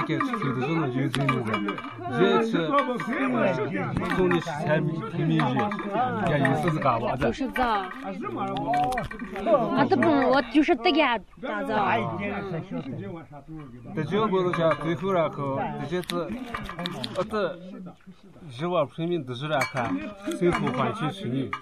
给吃的时候就这样子，这次送的菜平民区，也就是干嘛的？ 就是这，都不，我就是这个打造。 这结果都讲最后然后这次，这日瓦平民都是来看生活环境是你，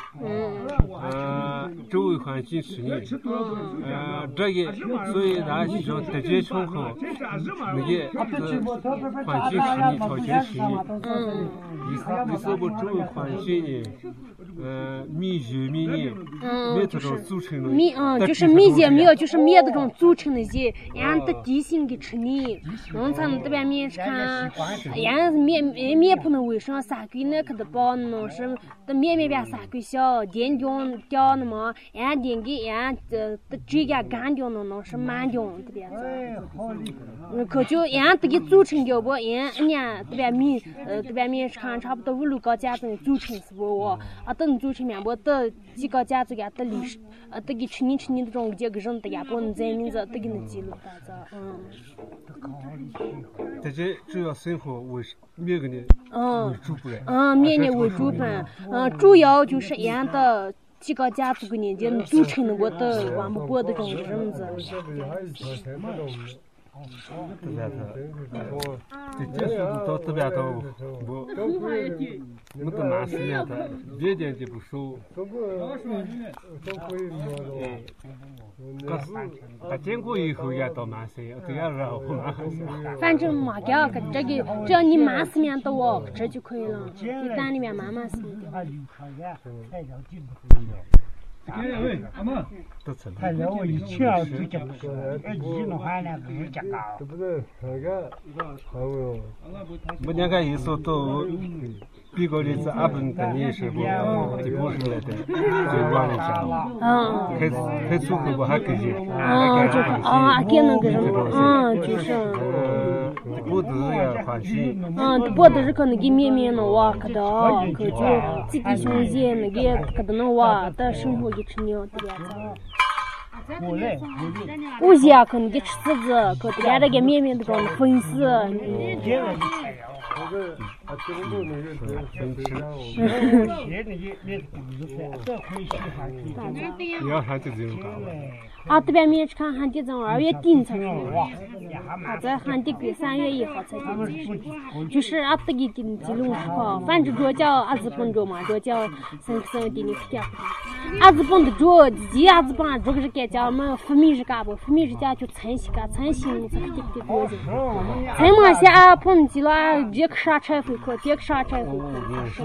周围环境是你，这个所以咱其中这些情况，那个环境是你，条件是你，你是不周围环境呢？米酒米呢？米这种组成的。 米就是米也没有，就是米这种组成的些，俺的地形给吃你，农村这边面看，俺面不能卫生，三规那可得包弄是，的面边三规小，电掉那么，俺电给俺的这个干掉弄是慢掉这边子，可就俺这个组成掉不，俺这边米这边面看差不多5、6个家子组成是不我，等组成面不的几个家子给的历史，这个吃你这种这个人的呀，不能在名字这个能记录大家， 这些主要生活为面个呢？为主不嘞？ 面呢为主本，主要就是俺的几个家族个年纪组成的我的王不过的这种人子。 这边头，这结束到这边头，我都蛮时间的，别点就不收。可是他经过以后也到蛮些，这样然后蛮些。 反正嘛，这个只要你满四面都哦，这就可以了。你单里面满四面。 他让我一去啊，就讲一弄完了不是讲高。 不是那个，我两个意思都比个例子，俺们等你是不地不是来的，就往里讲。开出口我还给你。 给那个什么，就是。 不都要换气？ 不都是可能给面弄哇，可的，可就自己兄弟那个可的弄哇，的生活给吃牛的样子。我些可能给吃柿子，可这边那个面的这种粉丝。 你要啥就这种搞这边面看旱地从2月底才收，在旱地给3月1号才收，就是这个记录是靠，反正主叫子本着嘛，主叫3的你看，子本的主，子本这个是该叫么分米是干不，分米是家就参西干，参西我才给多少，参嘛下碰起了，别个啥柴回扣，别个啥柴回扣，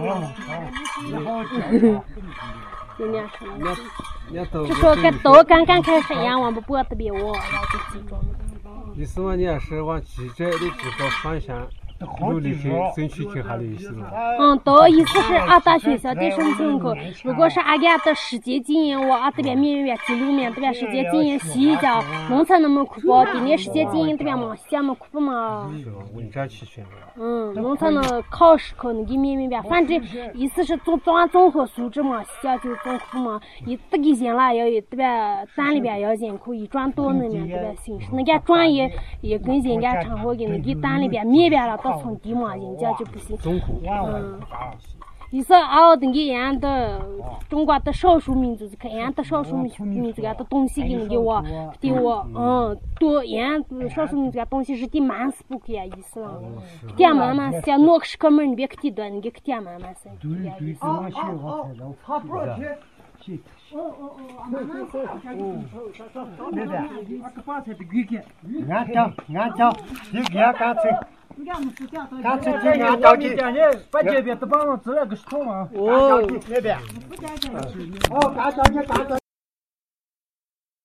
就那样就说都刚开始养我不播特别我就集中。 你是么年是往记者的这个方向努力去争取去哈的意思吗？ 都意思是大学校的申请口，如果是家的世界经验，我这边面记录面这边世界经验西家农村那么苦包，比那世界经验这边嘛西么苦不嘛？ 稳占齐全。 农村的考试可能给面边，反正意思是综合素质嘛，西家就综合嘛，这个先啦要这边单里边要先可以转多那面这边形式，那个专业也跟人家常会给那个单里边面边了。从地嘛，人家就不行。意思那个俺的中国的少数民族，俺的少数民族俺的东西给你给我，多俺少数民族的东西是的满是不给意思了。点慢慢些，那个是哥们儿，你别去地段，你给点慢慢些。 俺讲，你给俺干脆。干脆这样着急，把这边都帮我支了个手嘛。那边。干着急，干着。